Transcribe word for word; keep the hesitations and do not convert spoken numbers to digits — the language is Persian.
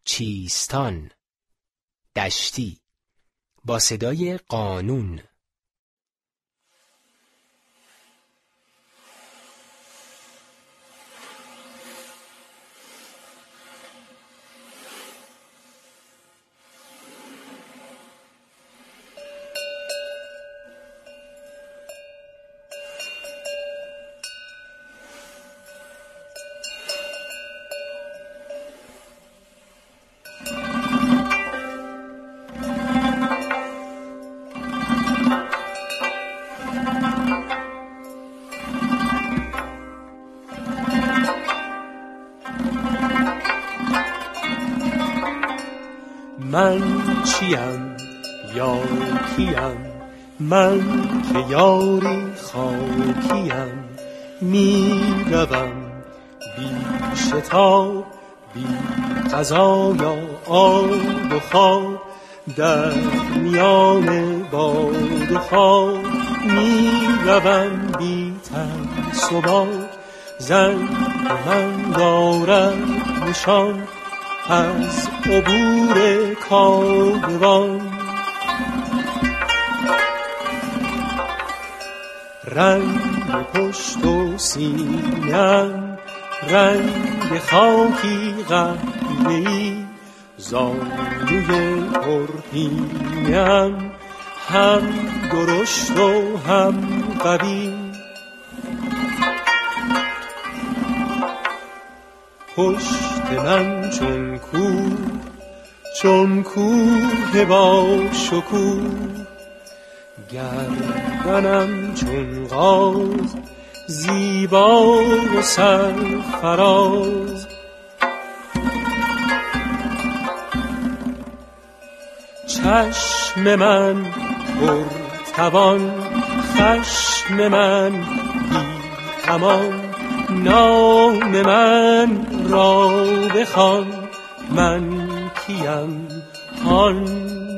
چیستان، دشتی، با صدای قانون. من چیم یا کیم، من که یاری خاکیم، می روم بی شتاب، بی غذا یا آب و خواب، در میان باد و خواب، می روم بی تن ثبات. زنگ من دارد نشان از عبور کاروان، رنگ پشت و سینه‌ام رنگ خاکی قهوه‌ای، زانوی پرپینه‌ام هم درشت و هم قوی. پشت من چون کوه، چون کوه با شکوه، گردنم چون غاز، زیبا و سرفراز. چشم من پرتوان، خشم من بی امان، نام من را بخوان، من کیم هان